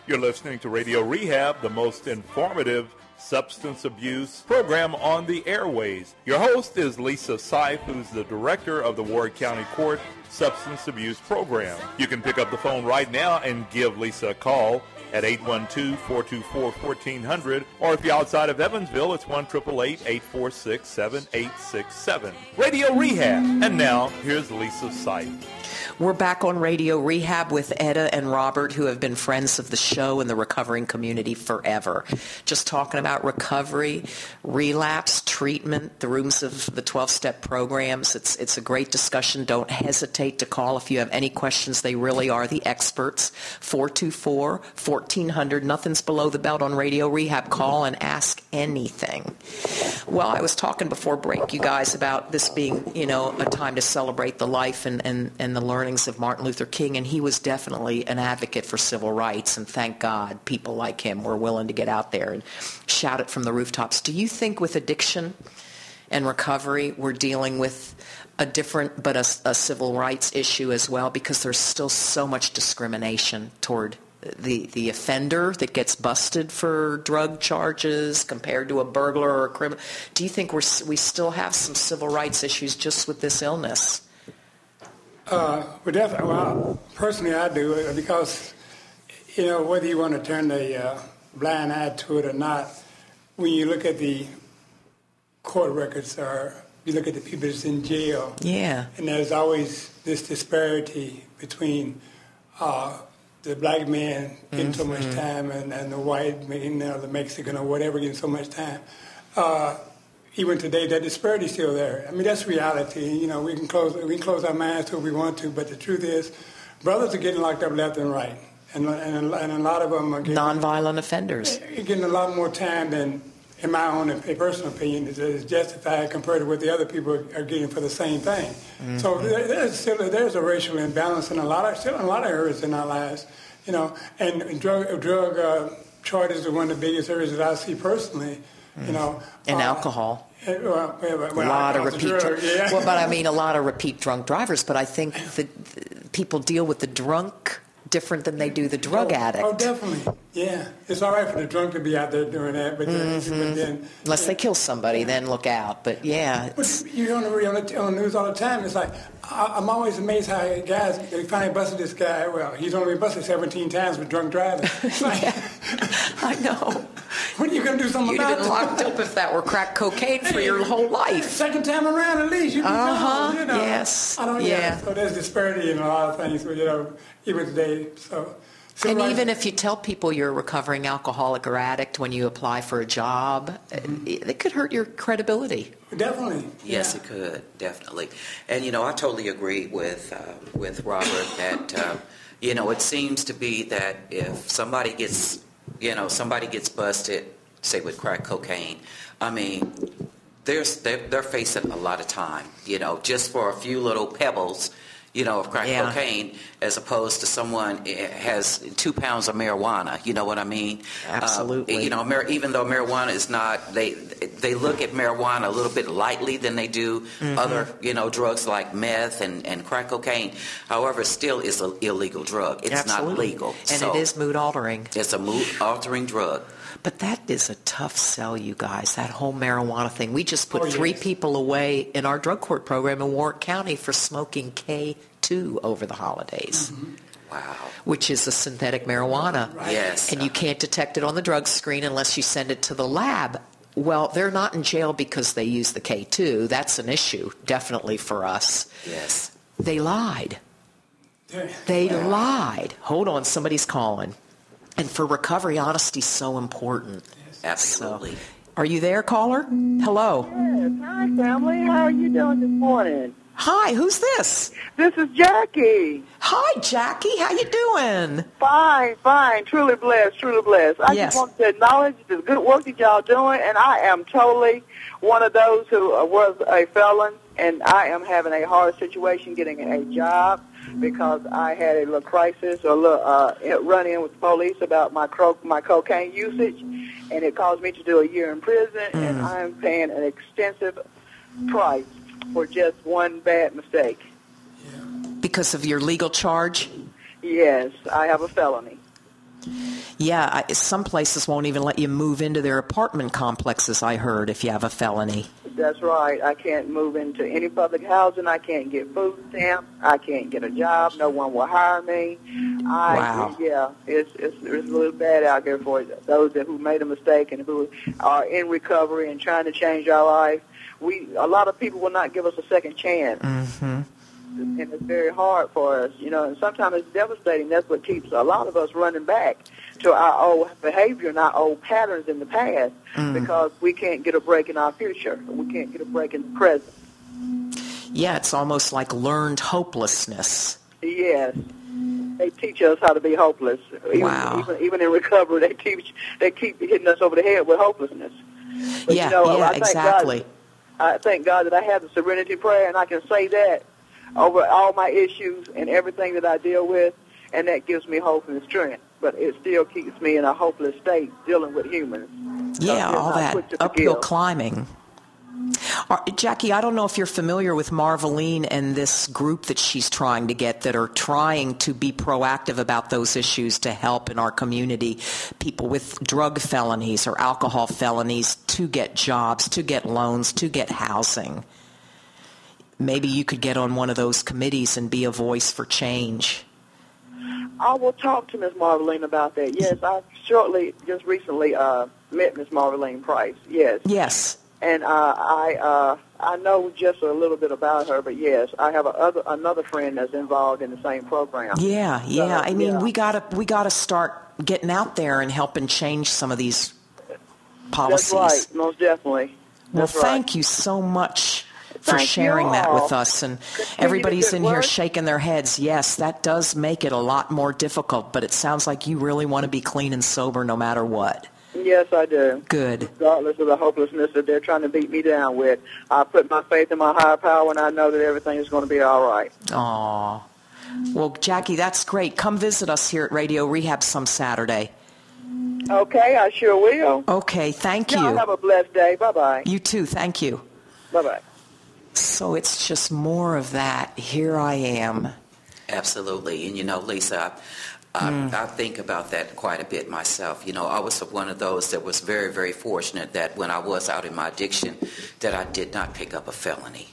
You're listening to Radio Rehab, the most informative substance abuse program on the airways. Your host is Lisa Seif, who's the director of the Ward County Court Substance Abuse Program. You can pick up the phone right now and give Lisa a call at 812-424-1400, or if you're outside of Evansville, it's 1-888-846-7867. Radio Rehab. And now, here's Lisa Seif. We're back on Radio Rehab with Etta and Robert, who have been friends of the show and the recovering community forever. Just talking about recovery, relapse, treatment, the rooms of the 12-step programs. It's a great discussion. Don't hesitate to call if you have any questions. They really are the experts. 424-1400. Nothing's below the belt on Radio Rehab. Call and ask anything. Well, I was talking before break, you guys, about this being, a time to celebrate the life and the learnings of Martin Luther King, and he was definitely an advocate for civil rights, and thank God people like him were willing to get out there and shout it from the rooftops. Do you think with addiction and recovery we're dealing with a different but a civil rights issue as well, because there's still so much discrimination toward the offender that gets busted for drug charges compared to a burglar or a criminal? Do you think we still have some civil rights issues just with this illness? Personally, I do, because, whether you want to turn the blind eye to it or not, when you look at the court records or you look at the people that's in jail, and there's always this disparity between the black man getting so much time and the white man, the Mexican or whatever getting so much time. Even today, that disparity is still there. I mean, that's reality. We can close our minds to what we want to, but the truth is, brothers are getting locked up left and right, and a lot of them are getting nonviolent offenders. You're getting a lot more time than, in my own personal opinion, is justified compared to what the other people are getting for the same thing. Mm-hmm. So there's a racial imbalance in a lot of areas in our lives. And drug charges are one of the biggest areas that I see personally. And alcohol. A lot of repeat. Well, but I mean, a lot of repeat drunk drivers. But I think that people deal with the drunk different than they do the drug addict. Oh, definitely. Yeah, it's all right for the drunk to be out there doing that, but then unless they kill somebody, then look out. But yeah, but you hear on the news all the time. It's like I'm always amazed how guys, they finally busted this guy. Well, he's only been busted 17 times with drunk driving. I know. When are you going to do something about it? You'd have been locked up if that were crack cocaine for your whole life. Second time around, at least. You'd be gone, Yes. So there's disparity in a lot of things, even today. And even if you tell people you're a recovering alcoholic or addict when you apply for a job, it could hurt your credibility. Definitely. Yes, it could, definitely. And, I totally agree with Robert that, it seems to be that if somebody gets busted, say with crack cocaine, I mean, they're facing a lot of time, just for a few little pebbles, of crack cocaine, as opposed to someone has 2 pounds of marijuana. You know what I mean? Absolutely. Even though marijuana is not, they look at marijuana a little bit lightly than they do other, drugs like meth and crack cocaine. However, it still is an illegal drug. It's not legal. And it is mood altering. It's a mood altering drug. But that is a tough sell, you guys, that whole marijuana thing. We just put 3 people away in our drug court program in Warwick County for smoking K2 over the holidays. Mm-hmm. Wow. Which is a synthetic marijuana. Right. Yes. And you can't detect it on the drug screen unless you send it to the lab. Well, they're not in jail because they use the K2. That's an issue, definitely, for us. Yes. They lied. They lied. Hold on, somebody's calling. And for recovery, honesty is so important. Absolutely. So, are you there, caller? Hello. Yes. Hi, family. How are you doing this morning? Hi, who's this? This is Jackie. Hi, Jackie. How you doing? Fine. Truly blessed. I just want to acknowledge the good work that y'all doing, and I am totally one of those who was a felon, and I am having a hard situation getting a job because I had a little crisis or a little run-in with the police about my cocaine usage, and it caused me to do a year in prison, and I'm paying an extensive price for just one bad mistake. Because of your legal charge? Yes, I have a felony. Yeah, some places won't even let you move into their apartment complexes, I heard, if you have a felony. That's right. I can't move into any public housing. I can't get food stamps. I can't get a job. No one will hire me. Wow. Yeah, it's a little bad out there for those who made a mistake and who are in recovery and trying to change our life. A lot of people will not give us a second chance. Mm-hmm. And it's very hard for us, and sometimes it's devastating. That's what keeps a lot of us running back to our old behavior and our old patterns in the past because we can't get a break in our future. We can't get a break in the present. Yeah, it's almost like learned hopelessness. Yes. They teach us how to be hopeless. Wow. Even in recovery, they keep hitting us over the head with hopelessness. But, exactly. I thank God that I have the serenity prayer, and I can say that over all my issues and everything that I deal with, and that gives me hope and strength. But it still keeps me in a hopeless state dealing with humans. Yeah, all that uphill climbing. Jackie, I don't know if you're familiar with Marveline and this group that she's trying to get that are trying to be proactive about those issues to help in our community, people with drug felonies or alcohol felonies to get jobs, to get loans, to get housing. Maybe you could get on one of those committees and be a voice for change. I will talk to Ms. Marveline about that. Yes, I just recently met Ms. Marveline Price. Yes. Yes. And I know just a little bit about her, but yes, I have another friend that's involved in the same program. Yeah. I mean, we gotta start getting out there and helping change some of these policies. That's right, most definitely. Thank you so much for sharing that with us. And everybody's in here shaking their heads. Yes, that does make it a lot more difficult, but it sounds like you really want to be clean and sober no matter what. Yes, I do. Good. Regardless of the hopelessness that they're trying to beat me down with, I put my faith in my higher power, and I know that everything is going to be all right. Aw. Well, Jackie, that's great. Come visit us here at Radio Rehab some Saturday. Okay, I sure will. Okay, thank you. Y'all have a blessed day. Bye-bye. You too. Thank you. Bye-bye. So it's just more of that. Here I am. Absolutely. And, Lisa, I think about that quite a bit myself. I was one of those that was very, very fortunate that when I was out in my addiction that I did not pick up a felony.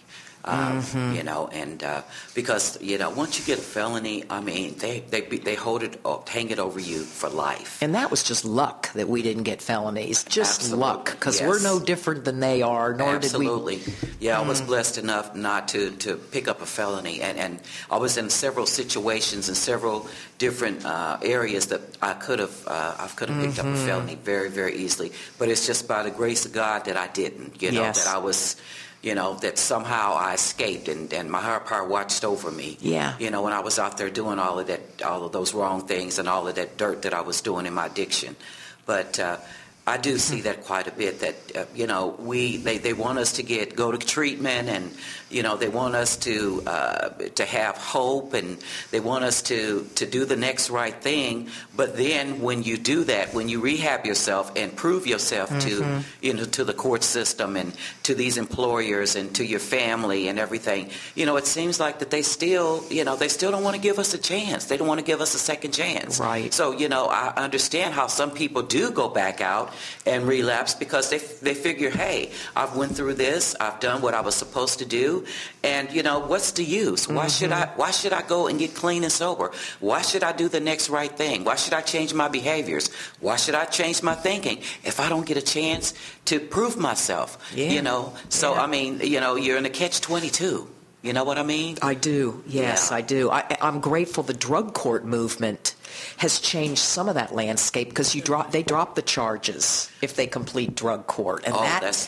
Because once you get a felony, I mean, they hang it over you for life. And that was just luck that we didn't get felonies, just luck, because we're no different than they are. Nor Absolutely. Did we. Yeah, I was blessed enough not to pick up a felony, and I was in several situations in several different areas that I could have picked up a felony very, very easily. But it's just by the grace of God that I didn't. That I was. That somehow I escaped and my higher power watched over me. Yeah. When I was out there doing all of those wrong things and all of that dirt that I was doing in my addiction. But I do see that quite a bit, that, they want us to go to treatment, and, they want us to have hope, and they want us to do the next right thing. But then when you do that, when you rehab yourself and prove yourself to the court system and to these employers and to your family and everything, it seems like that they still don't want to give us a chance. They don't want to give us a second chance. Right. So, I understand how some people do go back out and relapse because they figure, hey, I've went through this, I've done what I was supposed to do, and what's the use? Why should I go and get clean and sober? Why should I do the next right thing? Why should I change my behaviors? Why should I change my thinking if I don't get a chance to prove myself? Yeah. So I mean, you're in a catch-22. You know what I mean? I do. Yes, yeah. I do. I'm grateful the drug court movement has changed some of that landscape, because they drop the charges if they complete drug court, and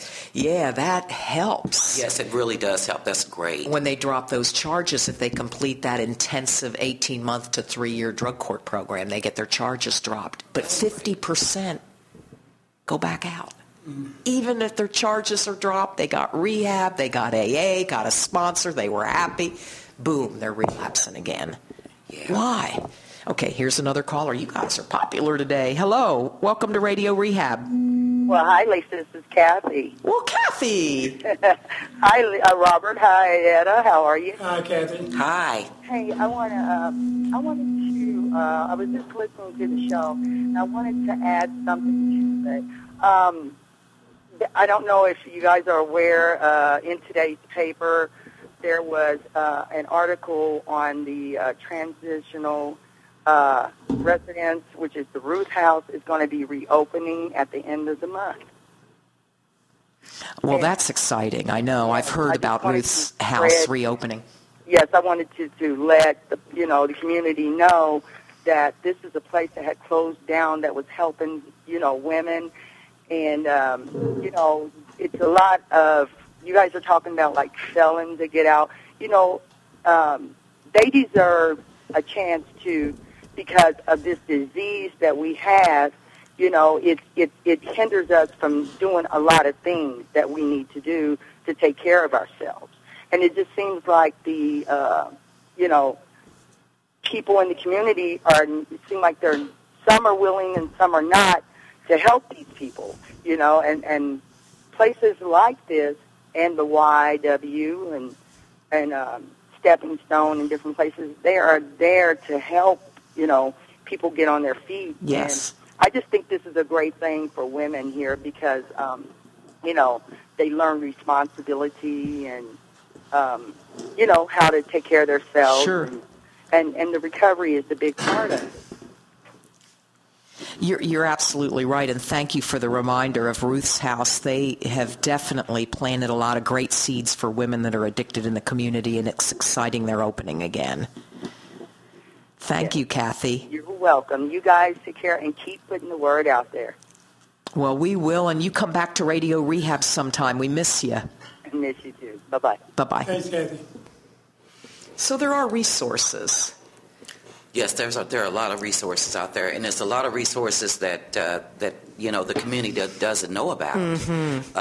that helps. Yes, it really does help. That's great. When they drop those charges, if they complete that intensive 18-month to 3-year drug court program, they get their charges dropped. But 50% go back out. Even if their charges are dropped, they got rehab, they got AA, got a sponsor, they were happy, boom, they're relapsing again. Yeah. Why? Okay, here's another caller. You guys are popular today. Hello, welcome to Radio Rehab. Well, hi, Lisa. This is Kathy. Well, Kathy. Hi, Robert. Hi, Etta. How are you? Hi, Kathy. Hi. Hey, I wanted to I was just listening to the show, and I wanted to add something to it. I don't know if you guys are aware, in today's paper, there was an article on the transitional residence, which is the Ruth House, is going to be reopening at the end of the month. Well, that's exciting. I know. I've heard about Ruth's House reopening. Yes, I wanted to let the community know that this is a place that had closed down that was helping, women. And, it's a lot of, you guys are talking about like felons that get out. They deserve a chance to, because of this disease that we have, it hinders us from doing a lot of things that we need to do to take care of ourselves. And it just seems like the, people in the community seem like some are willing and some are not to help these people, and places like this and the YW and Stepping Stone and different places, they are there to help, people get on their feet. Yes. And I just think this is a great thing for women here because, they learn responsibility and, how to take care of themselves. Sure. And the recovery is the big part of it. You're absolutely right, and thank you for the reminder of Ruth's House. They have definitely planted a lot of great seeds for women that are addicted in the community, and it's exciting they're opening again. Thank you, Kathy. You're welcome. You guys take care and keep putting the word out there. Well, we will, and you come back to Radio Rehab sometime. We miss you. I miss you too. Bye-bye. Bye-bye. Thanks, Kathy. So there are resources. Yes, there are a lot of resources out there, and there's a lot of resources that the community doesn't know about. Mm-hmm.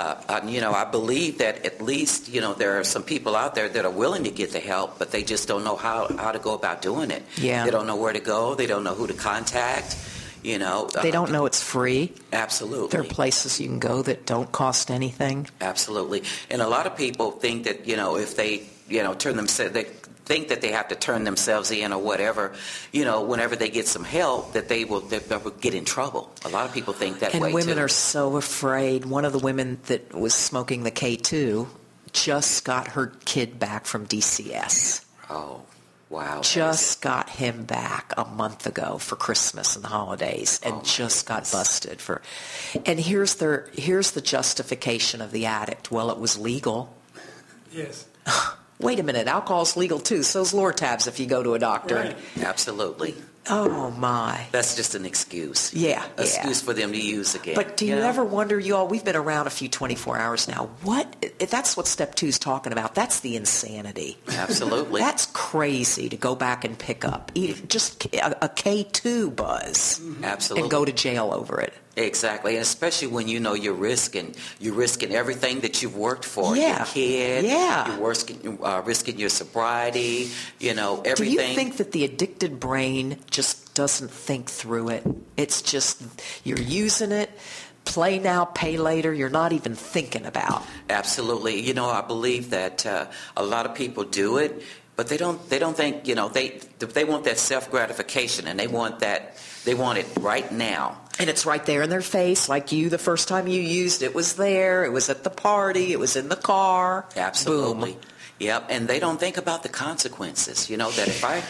I believe that at least there are some people out there that are willing to get the help, but they just don't know how to go about doing it. Yeah. They don't know where to go. They don't know who to contact. They don't know it's free. Absolutely. There are places you can go that don't cost anything. Absolutely, and a lot of people think that if they turn themselves, they think that they have to turn themselves in or whatever, whenever they get some help, that they will get in trouble. A lot of people think that way, too. And women are so afraid. One of the women that was smoking the K2 just got her kid back from DCS. Oh, wow. Just got him back a month ago for Christmas and the holidays, and just got busted for. And here's the justification of the addict. Well, it was legal. Yes. Wait a minute, alcohol's legal too. So's Lortabs if you go to a doctor. Right. Absolutely. Oh, my. That's just an excuse. Yeah. Excuse for them to use again. But do you ever wonder, we've been around a few 24 hours now. That's what Step 2 is talking about. That's the insanity. Absolutely. That's crazy to go back and pick up just a K2 buzz. Absolutely. And go to jail over it. Exactly, and especially when you're risking everything that you've worked for. Yeah. Your kid. Yeah. You're risking your sobriety. Everything. Do you think that the addicted brain just doesn't think through it? It's just you're using it. Play now, pay later. You're not even thinking about. Absolutely. I believe that a lot of people do it, but they don't think. They want that self gratification, and they want it right now. And it's right there in their face, like you, the first time you used it was there. It was at the party. It was in the car. Absolutely. Boom. Yep. And they don't think about the consequences. That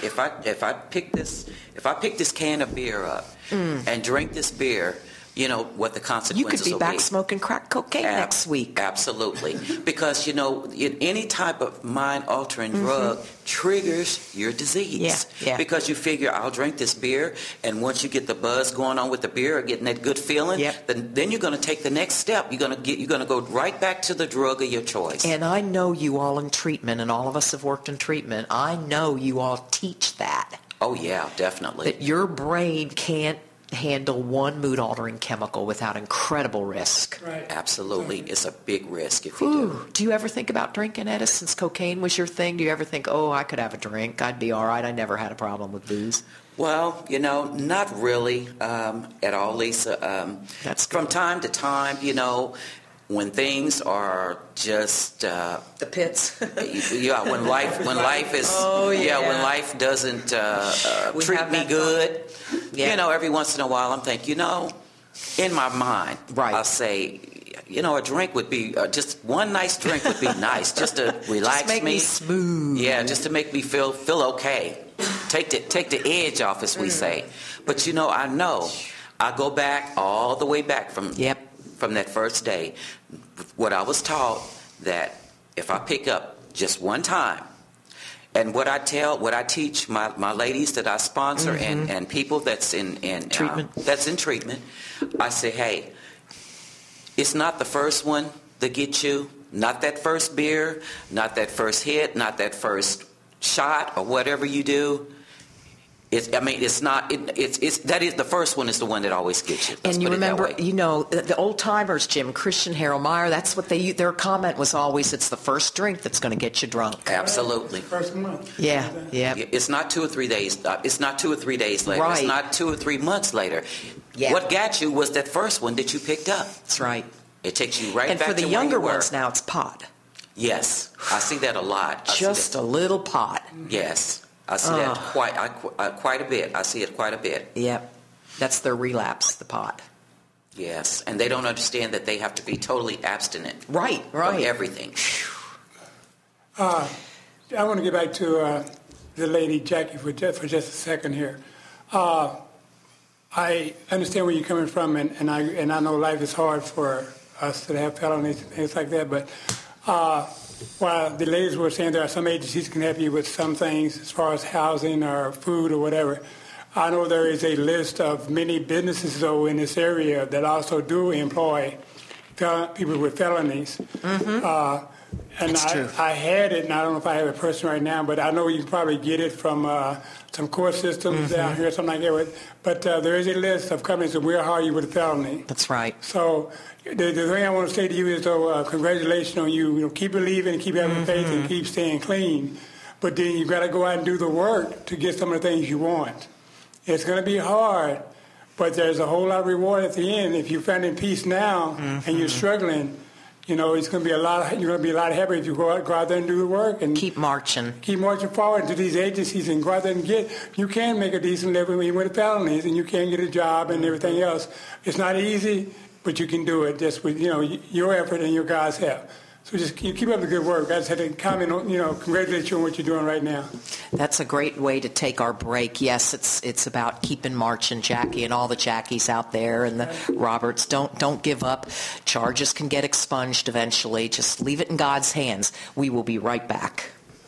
if I pick this can of beer up and drink this beer, what the consequences You could be will back smoking crack cocaine next week. Absolutely. Because, any type of mind-altering drug triggers your disease. Yeah. Because you figure, I'll drink this beer, and once you get the buzz going on with the beer or getting that good feeling, then you're going to take the next step. You're going to go right back to the drug of your choice. And I know you all in treatment, and all of us have worked in treatment. I know you all teach that. Oh, yeah, definitely. That your brain can't handle one mood-altering chemical without incredible risk. Right. Absolutely. It's a big risk if you do. Do you ever think about drinking, Etta, since cocaine was your thing? Do you ever think, I could have a drink, I'd be all right, I never had a problem with booze? Well, not really at all, Lisa. That's good. From time to time, when things are just the pits. Yeah, when life is when life doesn't treat me good, every once in a while I'm thinking, in my mind, right. I'll say, a drink would be just one nice drink would be nice, just to relax just make me smooth. Yeah, just to make me feel okay. Take the edge off, as we say. But I know I go back all the way back from that first day. What I was taught, that if I pick up just one time, and what I teach my ladies that I sponsor and people that's in treatment, I say, hey, it's not the first one that gets you, not that first beer, not that first hit, not that first shot or whatever you do. The first one is the one that always gets you. And you remember, the old timers, Jim Christian, Harold Meyer, that's what their comment was always, it's the first drink that's going to get you drunk. Absolutely. First month. Yeah. It's not 2 or 3 days. It's not 2 or 3 days later. Right. It's not 2 or 3 months later. Yeah. What got you was that first one that you picked up. That's right. It takes you right and back to where you were. And for the younger ones now, it's pot. Yes. I see that a lot. Just a little pot. Yes. I see that quite a bit. I see it quite a bit. Yep. That's their relapse, the pot. Yes. And they don't understand that they have to be totally abstinent. Right. From everything. I want to get back to the lady, Jackie, for just a second here. I understand where you're coming from, and I know life is hard for us to have felonies and things like that, but while the ladies were saying there are some agencies can help you with some things as far as housing or food or whatever, I know there is a list of many businesses, though, in this area that also do employ people with felonies. And I had it, and I don't know if I have a person right now, but I know you can probably get it from some court systems down here, something like that. But there is a list of companies that will hire you with a felony. That's right. So the thing I want to say to you is, though, congratulations on you. Keep believing, keep having faith, and keep staying clean. But then you got to go out and do the work to get some of the things you want. It's going to be hard, but there's a whole lot of reward at the end. If you're finding peace now and you're struggling, it's going to be you're going to be a lot happier if you go out there and do the work and keep marching forward to these agencies and go out there and you can make a decent living with felonies, and you can get a job and everything else. It's not easy, but you can do it just with your effort and your God's help. So just keep up the good work. I just had to comment on, congratulate you on what you're doing right now. That's a great way to take our break. Yes, it's about keeping marching, Jackie, and all the Jackies out there and the Roberts. Don't give up. Charges can get expunged eventually. Just leave it in God's hands. We will be right back.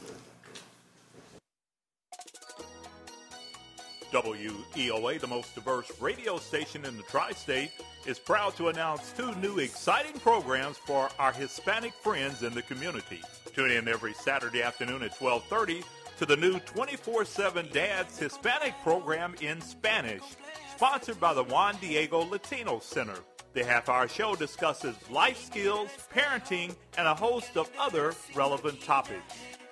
WEOA, the most diverse radio station in the tri-state, is proud to announce 2 new exciting programs for our Hispanic friends in the community. Tune in every Saturday afternoon at 12:30 to the new 24/7 Dad's Hispanic program in Spanish, sponsored by the Juan Diego Latino Center. The half-hour show discusses life skills, parenting, and a host of other relevant topics.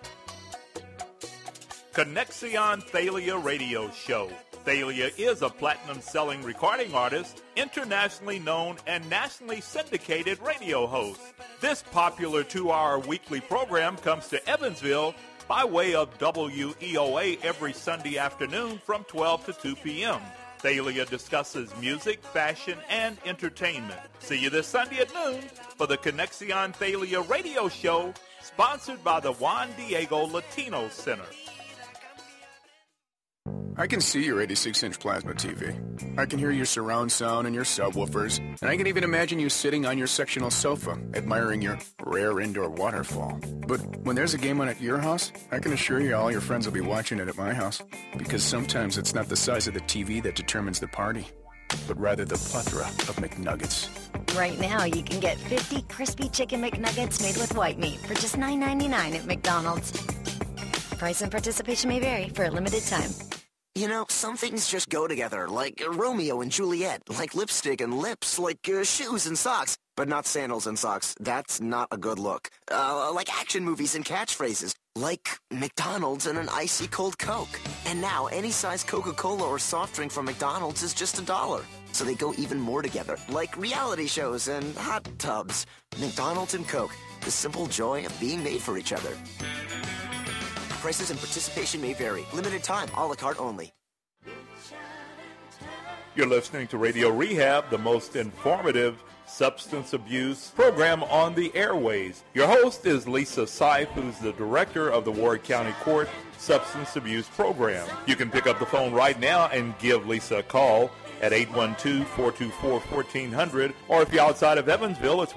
Conexion Thalia Radio Show. Thalia is a platinum-selling recording artist, internationally known and nationally syndicated radio host. This popular 2-hour weekly program comes to Evansville by way of WEOA every Sunday afternoon from 12 to 2 p.m. Thalia discusses music, fashion, and entertainment. See you this Sunday at noon for the Conexion Thalia Radio Show, sponsored by the Juan Diego Latino Center. I can see your 86-inch plasma TV. I can hear your surround sound and your subwoofers, and I can even imagine you sitting on your sectional sofa, admiring your rare indoor waterfall. But when there's a game on at your house, I can assure you all your friends will be watching it at my house. Because sometimes it's not the size of the TV that determines the party, but rather the plethora of McNuggets. Right now, you can get 50 crispy chicken McNuggets made with white meat for just $9.99 at McDonald's. Price and participation may vary for a limited time. Some things just go together, like Romeo and Juliet, like lipstick and lips, like shoes and socks, but not sandals and socks. That's not a good look. Like action movies and catchphrases, like McDonald's and an icy cold Coke. And now, any size Coca-Cola or soft drink from McDonald's is just $1. so they go even more together, like reality shows and hot tubs. McDonald's and Coke, the simple joy of being made for each other. Prices and participation may vary. Limited time, a la carte only. You're listening to Radio Rehab, the most informative substance abuse program on the airways. Your host is Lisa Seif, who's the director of the Ward County Court Substance Abuse Program. You can pick up the phone right now and give Lisa a call at 812-424-1400, or if you're outside of Evansville, it's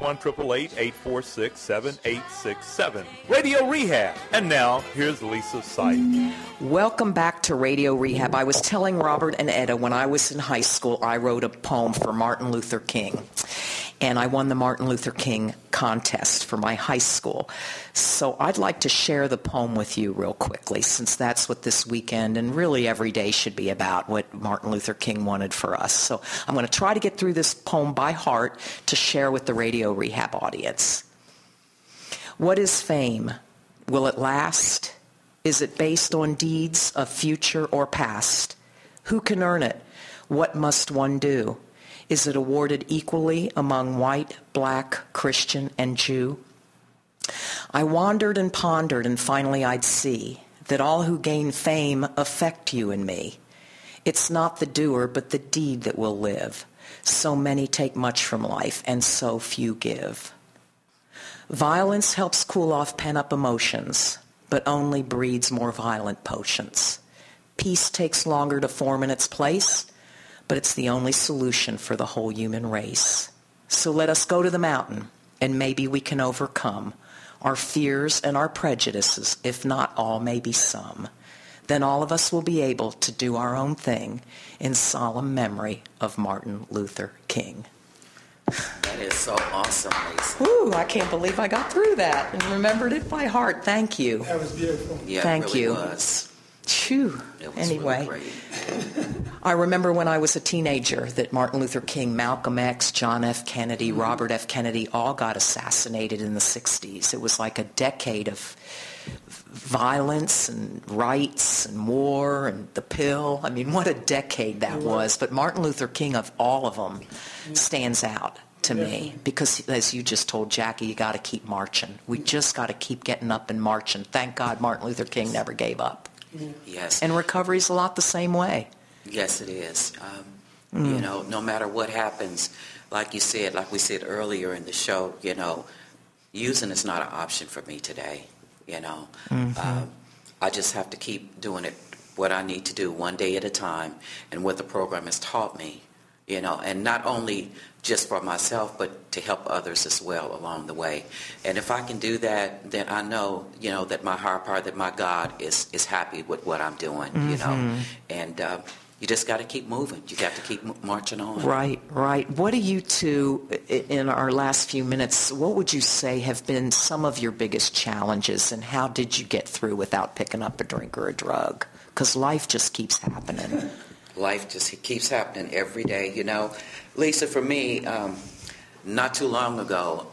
1-888-846-7867. Radio Rehab. And now, here's Lisa Seif. Welcome back to Radio Rehab. I was telling Robert and Etta when I was in high school, I wrote a poem for Martin Luther King. And I won the Martin Luther King contest for my high school. So I'd like to share the poem with you real quickly, since that's what this weekend and really every day should be about, what Martin Luther King wanted for us. So I'm going to try to get through this poem by heart to share with the Radio Rehab audience. What is fame? Will it last? Is it based on deeds of future or past? Who can earn it? What must one do? Is it awarded equally among white, black, Christian, and Jew? I wandered and pondered, and finally I'd see that all who gain fame affect you and me. It's not the doer, but the deed that will live. So many take much from life, and so few give. Violence helps cool off pent-up emotions, but only breeds more violent potions. Peace takes longer to form in its place, but it's the only solution for the whole human race. So let us go to the mountain, and maybe we can overcome our fears and our prejudices, if not all, maybe some. Then all of us will be able to do our own thing in solemn memory of Martin Luther King. That is so awesome, Lisa. Ooh, I can't believe I got through that and remembered it by heart. Thank you. That was beautiful. Yeah, Thank it really you. was. Phew. It was Anyway, really great. I remember when I was a teenager that Martin Luther King, Malcolm X, John F. Kennedy, Robert F. Kennedy all got assassinated in the 60s. It was like a decade of violence and rights and war and the pill. I mean, what a decade that was. But Martin Luther King, of all of them, stands out to me because, as you just told Jackie, you got to keep marching. We just got to keep getting up and marching. Thank God Martin Luther King never gave up. Yes. And recovery's a lot the same way. Yes, it is. You know, no matter what happens, like you said, like we said earlier in the show, you know, using is not an option for me today. You know, I just have to keep doing it, what I need to do one day at a time, and what the program has taught me, you know, and not only just for myself, but to help others as well along the way. And if I can do that, then I know, you know, that my higher power, that my God is happy with what I'm doing, you know, and you just got to keep moving. You got to keep marching on. Right, right. What do you two, in our last few minutes, what would you say have been some of your biggest challenges, and how did you get through without picking up a drink or a drug? Because life just keeps happening. Life just keeps happening every day, you know. Lisa, for me, not too long ago,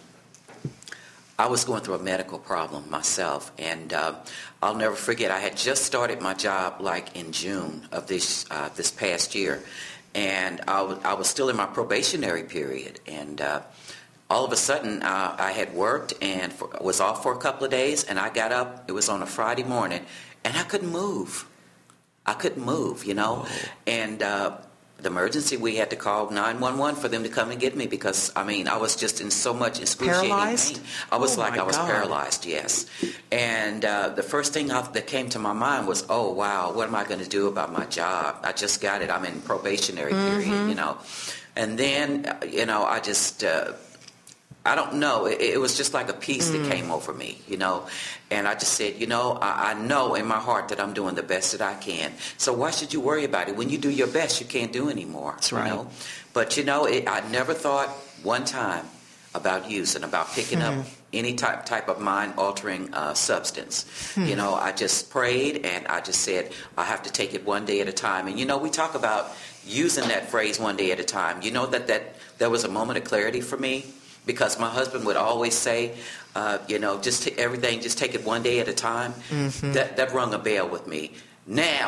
I was going through a medical problem myself, and I'll never forget, I had just started my job like in June of this past year, and I was still in my probationary period, and all of a sudden I had worked and was off for a couple of days, and I got up, it was on a Friday morning, and I couldn't move. I couldn't move, you know, and the emergency, we had to call 911 for them to come and get me because, I mean, I was just in so much excruciating pain. I was I was paralyzed, yes. And the first thing that came to my mind was, oh, wow, what am I going to do about my job? I just got it. I'm in probationary period, you know. And then, you know, I just... I don't know. It was just like a peace that came over me, you know. And I just said, you know, I know in my heart that I'm doing the best that I can. So why should you worry about it? When you do your best, you can't do anymore. That's right. You know? But, you know, I never thought one time about using, about picking up any type of mind-altering substance. You know, I just prayed and I just said, I have to take it one day at a time. And, you know, we talk about using that phrase one day at a time. You know, that was a moment of clarity for me. Because my husband would always say, you know, just take it one day at a time. That rung a bell with me. Now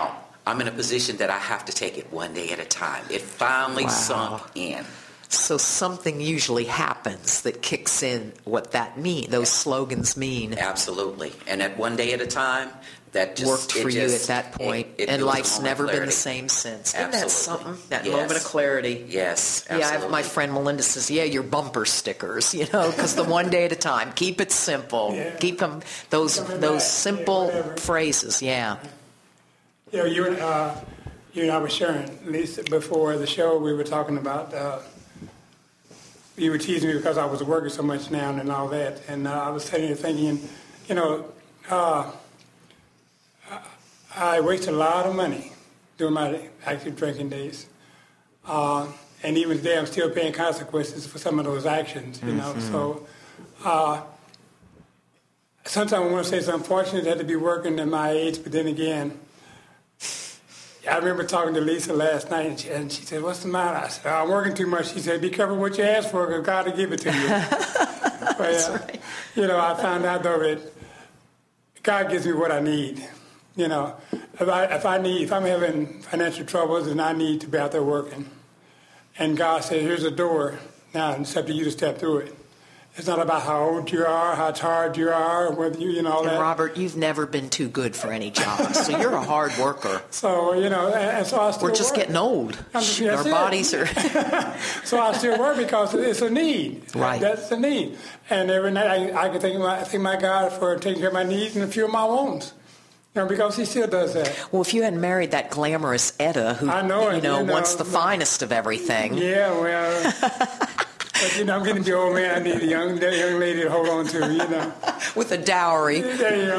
I'm in a position that I have to take it one day at a time. It finally sunk in. So something usually happens that kicks in what that means. Those slogans mean. Absolutely. And at one day at a time, that just worked for you at that point, and life's never been the same since. Isn't that something? That moment of clarity. Yes, absolutely. Yeah, my friend Melinda says, your bumper stickers, because the one day at a time. Keep it simple. Yeah. Keep them those simple phrases. Yeah. You and I were sharing, Lisa, before the show. We were talking about. You were teasing me because I was working so much now and all that, and I was sitting there thinking, I wasted a lot of money during my active drinking days. And even today, I'm still paying consequences for some of those actions, So sometimes I want to say it's unfortunate to be working at my age, but then again, I remember talking to Lisa last night, and she said, "What's the matter?" I said, "I'm working too much." She said, "Be careful what you ask for, because God will give it to you." But, right. I found out, though, that God gives me what I need. If I'm having financial troubles and I need to be out there working, and God says, "Here's a door. Now it's up to you to step through it." It's not about how old you are, how tired you are, whether all that. And Robert, you've never been too good for any job, so you're a hard worker. So, and so I still We're just getting old. Our bodies are... So I still work because it's a need. Right. That's the need. And every night I can thank my God for taking care of my needs and a few of my wants. Because he still does that. Well, if you hadn't married that glamorous Etta who, wants the finest of everything. Yeah, well... But, I'm getting to be old man. I need a young lady to hold on to, With a dowry. There you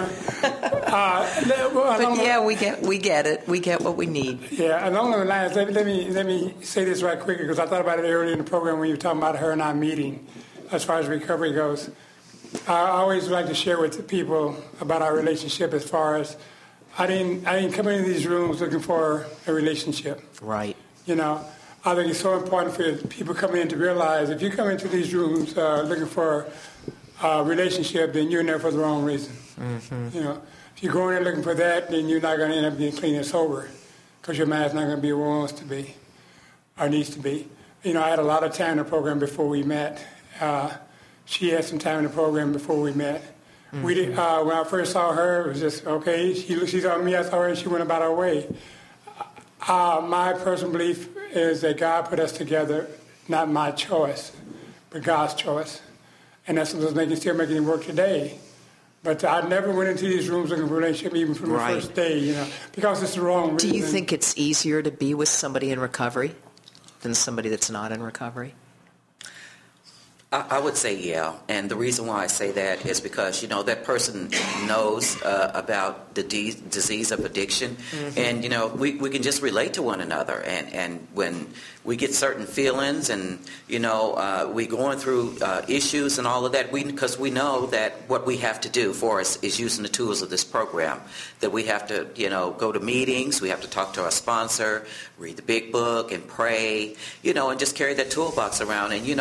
go. We get it. We get what we need. Yeah, along those lines, let me say this right quickly, because I thought about it earlier in the program when you were talking about her and I meeting as far as recovery goes. I always like to share with the people about our relationship as far as I didn't come into these rooms looking for a relationship. Right. I think it's so important for people coming in to realize if you come into these rooms looking for a relationship, then you're in there for the wrong reason. Mm-hmm. If you go in there looking for that, then you're not going to end up getting clean and sober, because your mind's not going to be where it wants to be or needs to be. I had a lot of time in the program before we met. She had some time in the program before we met. Mm-hmm. We did, when I first saw her, it was just, okay, she saw me, I saw her, and she went about her way. My personal belief is that God put us together, not my choice, but God's choice. And that's what's still making it work today. But I never went into these rooms looking for a relationship, even from the first day, because it's the wrong reason. Do you think it's easier to be with somebody in recovery than somebody that's not in recovery? I would say yeah, and the reason why I say that is because that person knows about the disease of addiction, mm-hmm. and we can just relate to one another, and when we get certain feelings, and we going through issues and all of that, because we know that what we have to do for us is using the tools of this program, that we have to go to meetings, we have to talk to our sponsor, read the big book, and pray, and just carry that toolbox around, and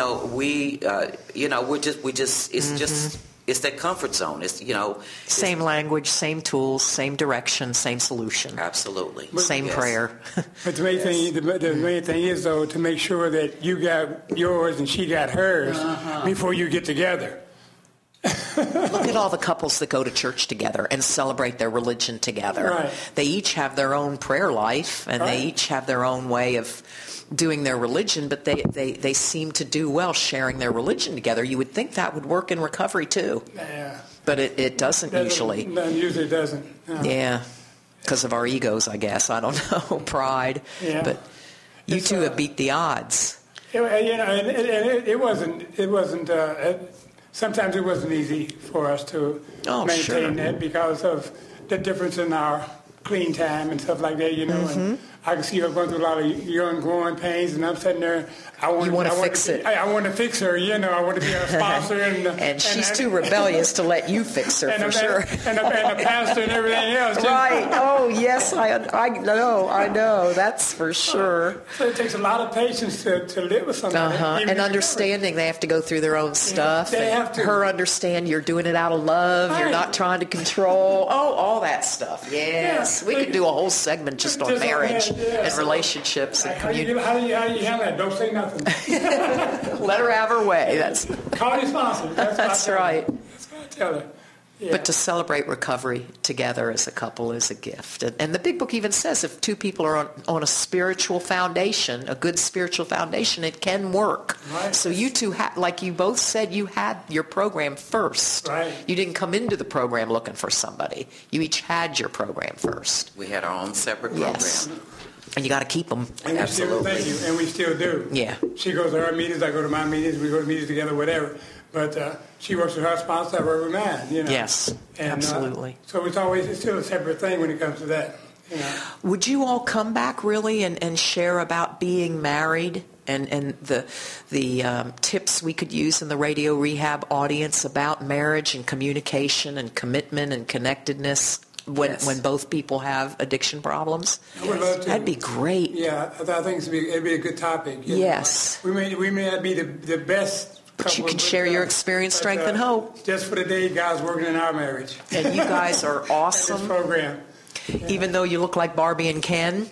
it's that comfort zone. It's same language, same tools, same direction, same solution. Absolutely, same prayer. But the main thing is though to make sure that you got yours and she got hers before you get together. Look at all the couples that go to church together and celebrate their religion together. Right. They each have their own prayer life, and they each have their own way of doing their religion, but they seem to do well sharing their religion together. You would think that would work in recovery too. Yeah. But it doesn't usually. No, usually doesn't. No. Yeah. Because of our egos, I guess. I don't know. Pride. Yeah. But you two have beat the odds. It wasn't sometimes it wasn't easy for us to maintain that because of the difference in our clean time and stuff like that, Mm-hmm. I can see her going through a lot of young growing pains, and I'm sitting there. I want to fix it. I want to fix her. You know, I want to be her sponsor, and she's too rebellious to let you fix her for sure. And the pastor and everything else. Too. Right. Oh yes, I know. That's for sure. So it takes a lot of patience to live with somebody. And understanding they have to go through their own stuff. They have to. Her understand you're doing it out of love. Right. You're not trying to control. Oh, all that stuff. Yes, we could do a whole segment just on marriage and relationships and community. How do you handle that? Don't say nothing. Let her have her way. Call your sponsor. That's right. That's what I tell her. Yeah. But to celebrate recovery together as a couple is a gift. And the Big Book even says if two people are on a spiritual foundation, a good spiritual foundation, it can work. Right. So you two, like you both said, you had your program first. Right. You didn't come into the program looking for somebody. You each had your program first. We had our own separate program. Yes. And you got to keep them. And Absolutely. Thank you. And we still do. Yeah. She goes to her meetings, I go to my meetings, we go to meetings together, whatever. But she works with her sponsor, I work with mine, you know. Yes, and, absolutely. So it's still a separate thing when it comes to that. You know. Would you all come back really and share about being married and the tips we could use in the Radio Rehab audience about marriage and communication and commitment and connectedness when both people have addiction problems? I would love to. That'd be great. Yeah, I think it'd be a good topic. Yes. Know? We may not be the best. But you can share your experience, strength, and hope. Just for the day God's working in our marriage. And you guys are awesome. This program. Yeah. Even though you look like Barbie and Ken.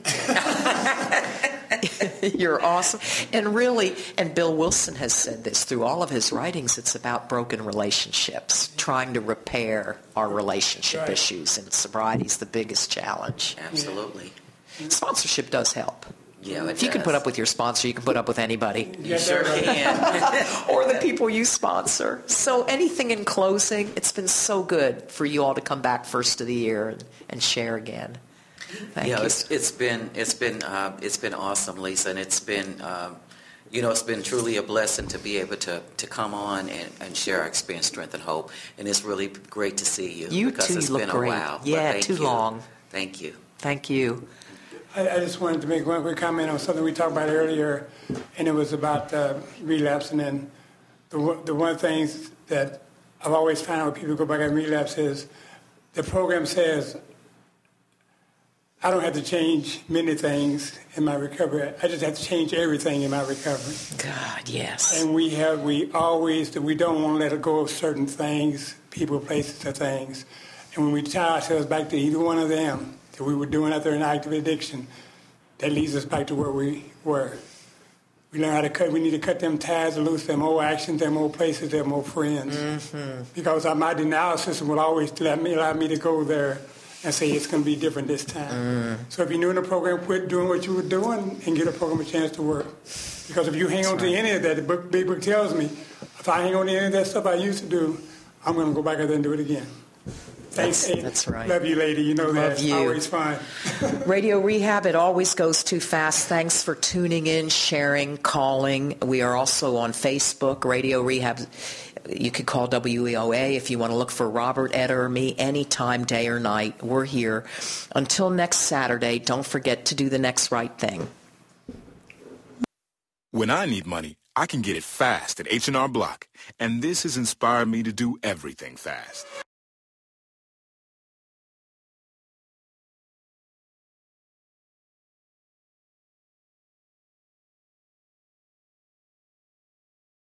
You're awesome. And really, and Bill Wilson has said this through all of his writings, it's about broken relationships, trying to repair our relationship issues, and sobriety is the biggest challenge. Absolutely. Yeah. Sponsorship does help. Yeah, if you can put up with your sponsor, you can put up with anybody. You sure can. Or the people you sponsor. So anything in closing? It's been so good for you all to come back first of the year and share again. Thank you. It's been awesome, Lisa, and it's been it's been truly a blessing to be able to come on and share our experience, strength, and hope. And it's really great to see you. Because it's been great. a while. Yeah, too long. Thank you. Thank you. I just wanted to make one quick comment on something we talked about earlier, and it was about relapse. And then the one thing that I've always found when people go back and relapse is the program says I don't have to change many things in my recovery. I just have to change everything in my recovery. God, yes. And we don't want to let go of certain things, people, places, or things. And when we tie ourselves back to either one of them that we were doing after an active addiction, that leads us back to where we were. We learn how to cut. We need to cut them ties loose, them old actions, them old places, them old friends. Mm-hmm. Because my denial system will always allow me to go there and say it's going to be different this time. So if you're new in the program, quit doing what you were doing and give the program a chance to work. Because if you hang on to any of that, the Big Book tells me, if I hang on to any of that stuff I used to do, I'm going to go back there and do it again. Thanks. That's right. Love you, lady. You know that. It's always fun. Radio Rehab, it always goes too fast. Thanks for tuning in, sharing, calling. We are also on Facebook, Radio Rehab. You could call WEOA if you want to look for Robert, Ed, or me anytime, day or night. We're here. Until next Saturday, don't forget to do the next right thing. When I need money, I can get it fast at H&R Block. And this has inspired me to do everything fast.